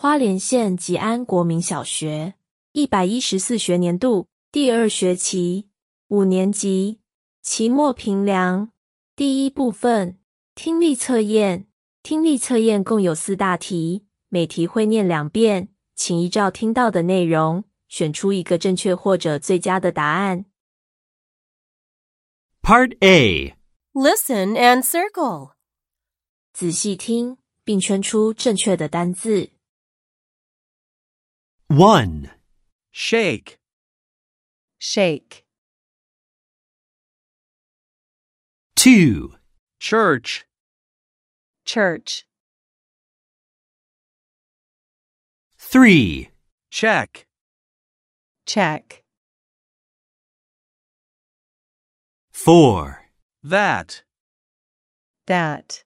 花莲县吉安国民小学114学年度第2学期5年级期末评量第一部分听力测验。听力测验共有4大题，每题会念2遍，请依照听到的内容选出一个正确或者最佳的答案。 Part A. Listen and circle. 仔细听，并圈出正确的单字。 1. Shake. Shake. 2. Church. Church. 3. Check. Check. 4. That. That.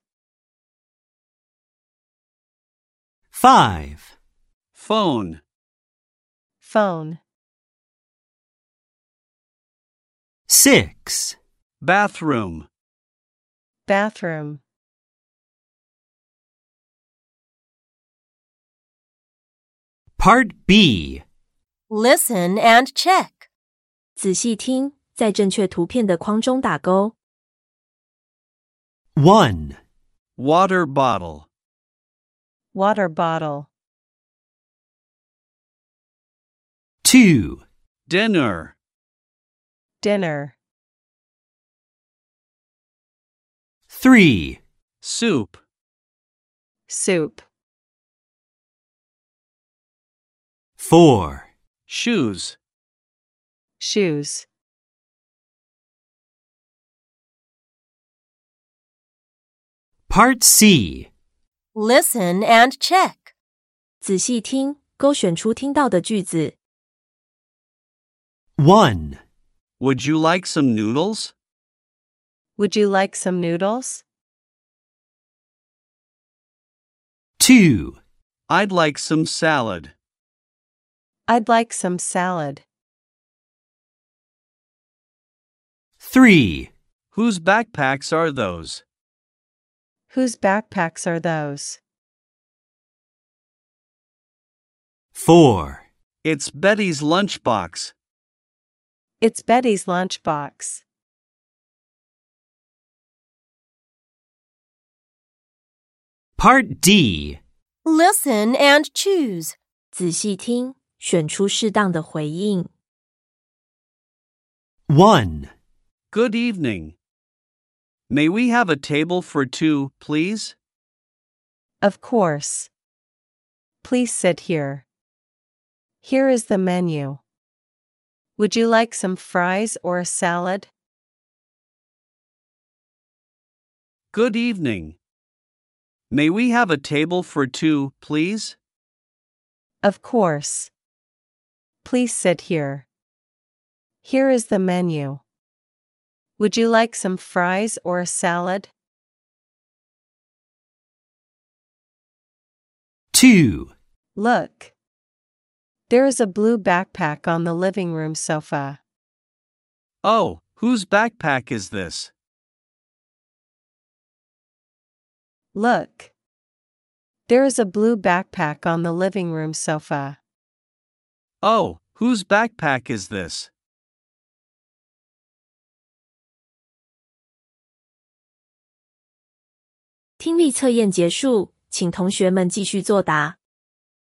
5. Phone. Phone. 6. Bathroom. Bathroom. Part B. Listen and check. 仔细听，在正确图片的框中打勾。 1. Water bottle. Water bottle. 2. Dinner. Dinner. 3. Soup. Soup. 4. Shoes. Shoes. Part C. Listen and check. 仔细听，勾选出听到的句子。 1. Would you like some noodles? Would you like some noodles? 2. I'd like some salad. I'd like some salad. 3. Whose backpacks are those? Whose backpacks are those? 4. It's Betty's lunchbox. It's Betty's lunchbox. Part D. Listen and choose. 仔细听，选出适当的回应。 1. Good evening. May we have a table for 2, please? Of course. Please sit here. Here is the menu. Would you like some fries or a salad? Good evening. May we have a table for 2, please? Of course. Please sit here. Here is the menu. Would you like some fries or a salad? 2. Look. There is a blue backpack on the living room sofa. Oh, whose backpack is this? Look. There is a blue backpack on the living room sofa. Oh, whose backpack is this? 听力测验结束，请同学们继续作答。